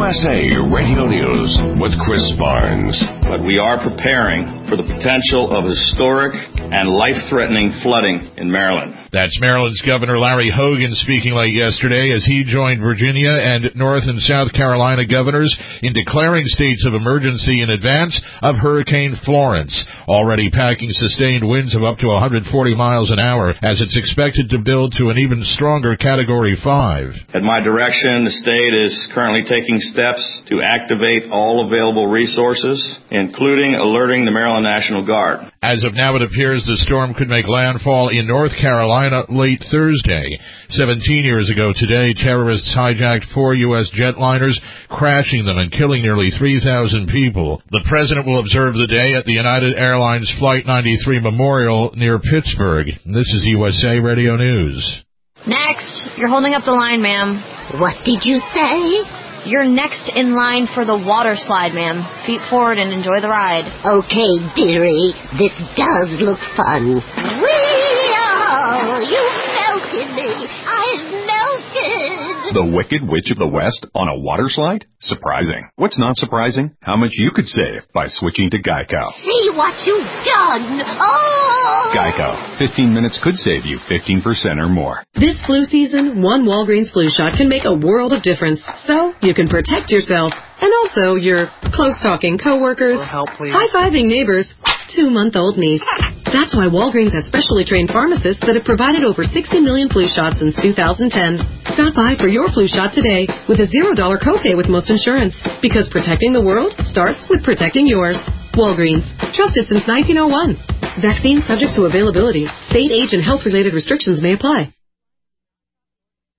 USA Radio News with Chris Barnes. But we are preparing for the potential of historic and life-threatening flooding in Maryland. That's Maryland's Governor Larry Hogan speaking late yesterday as he joined Virginia and North and South Carolina governors in declaring states of emergency in advance of Hurricane Florence, already packing sustained winds of up to 140 miles an hour as it's expected to build to an even stronger Category 5. At my direction, the state is currently taking steps to activate all available resources, including alerting the Maryland National Guard. As of now, it appears the storm could make landfall in North Carolina late Thursday. 17 years ago today, terrorists hijacked 4 U.S. jetliners, crashing them and killing nearly 3,000 people. The president will observe the day at the United Airlines Flight 93 Memorial near Pittsburgh. This is USA Radio News. Next, you're holding up the line, ma'am. What did you say? You're next in line for the water slide, ma'am. Feet forward and enjoy the ride. Okay, dearie. This does look fun. Whee-oh! You melted me. I melted. The Wicked Witch of the West on a water slide? Surprising. What's not surprising? How much you could save by switching to Geico. See what you've done. Oh! Geico. 15 minutes could save you 15% or more. This flu season, one Walgreens flu shot can make a world of difference. So you can protect yourself and also your close-talking coworkers, high-fiving neighbors, 2-month-old niece. That's why Walgreens has specially trained pharmacists that have provided over 60 million flu shots since 2010. Stop by for your flu shot today with a $0 copay with most insurance. Because protecting the world starts with protecting yours. Walgreens. Trusted since 1901. Vaccine subject to availability. State, age, and health-related restrictions may apply.